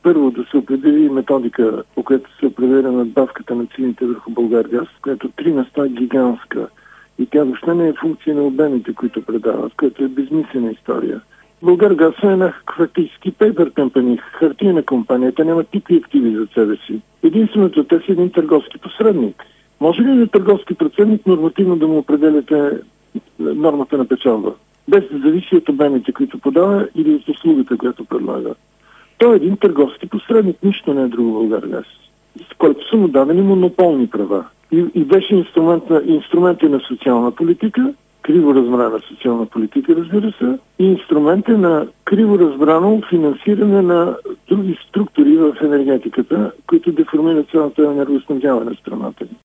Първо да се определи методика, по която се определя надбавката на цените върху Булгаргаз, която 3 на 100 е гигантска. И тя въобще не е функция на обемите, които предават, което е безмислена история. Булгаргаз е една фактически пейпер компания, хартийна компания. Те нямат никакви активи за себе си. Единственото, те са един търговски посредник. Може ли търговски посредник нормативно да му определяте нормата на печалба? Без да зависи от обемите, които подава или от услугата, която предлага. Той е един търговски посредник, нищо не е друго Булгаргаз, с който са му дадени монополни права. И беше инструмент на социална политика, криво разбрана социална политика, разбира се, и инструмент на криво разбрано финансиране на други структури в енергетиката, които деформират цялата енергоснабдяване на страната.